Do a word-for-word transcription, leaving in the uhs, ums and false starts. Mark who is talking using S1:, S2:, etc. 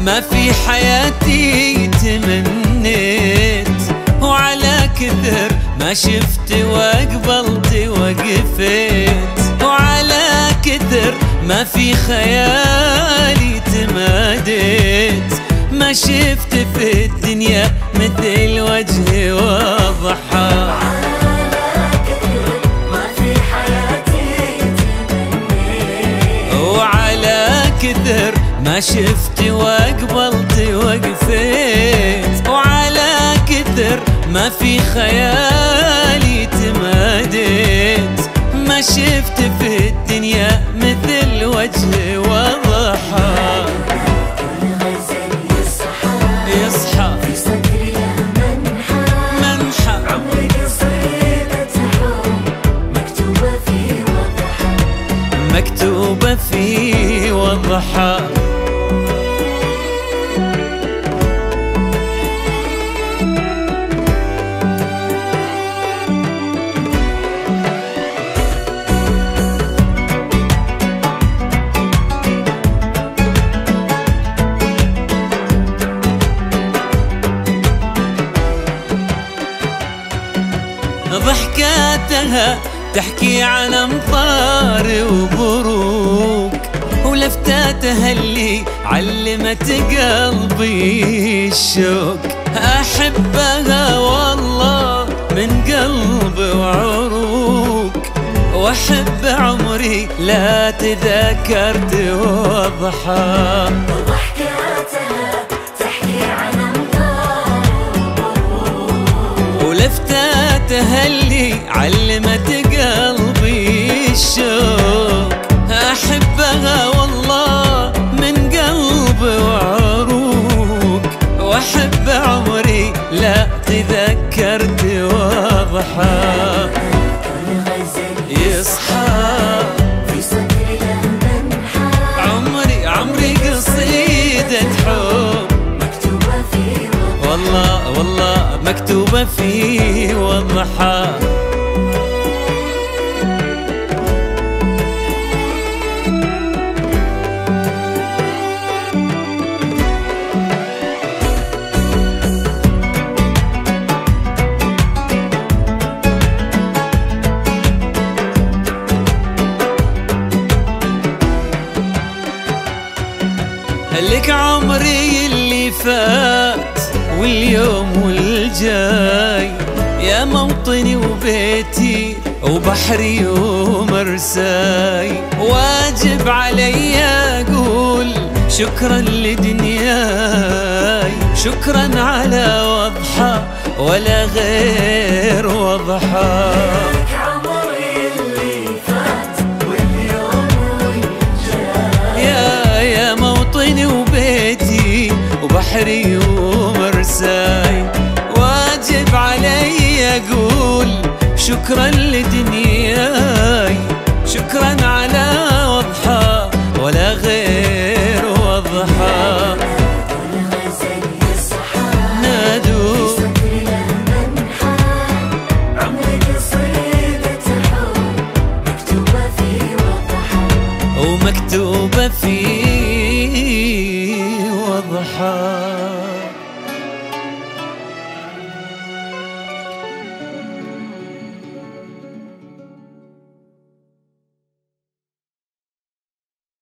S1: ما في حياتي تمنيت، وعلى كثر ما شفت وقبلت وقفت، وعلى كثر ما في خيالي تماديت، ما شفت في الدنيا مثل وجهي وضحى. كثر ما شفت وقبلت وقفت، وعلى كثر ما في خيالي تماديت، ما شفت في الدنيا مثل وجه وضحى. يصحى في صدري منحى منحى، عمري قصيدة حب مكتوبة في وضحى، مكتوبة في وضحى. ضحكاتها تحكي عن أمطار وبروق، ولفتاتها اللي علمت قلبي الشوق. أحبها والله من قلب وعروق، وأحب عمري لا تذكرت وضحى.
S2: ضحكاتها تحكي عن أمطار وبروق،
S1: ولفتاتها اللي علمت قلبي الشوق. أحبها والله من قلب وعروق، وأحب عمري لا تذكرت وضحى. يصحى
S2: في صدري منحى،
S1: عمري عمري قصيدة حب
S2: مكتوبة في وضحى،
S1: والله والله مكتوبة في وضحى. لك عمري اللي فات واليوم والجاي، يا موطني وبيتي وبحري ومرساي. واجب علي أقول شكرا لدنياي، شكرا على وضحى ولا غير وضحى. وبيتي وبحري ومرساي، واجب علي أقول شكرا لدنياي، شكرا على وضحى ولا غير وضحى. نادوا
S2: عمري قصيدة حب مكتوبة في وضحى،
S1: ومكتوبة في وضحى.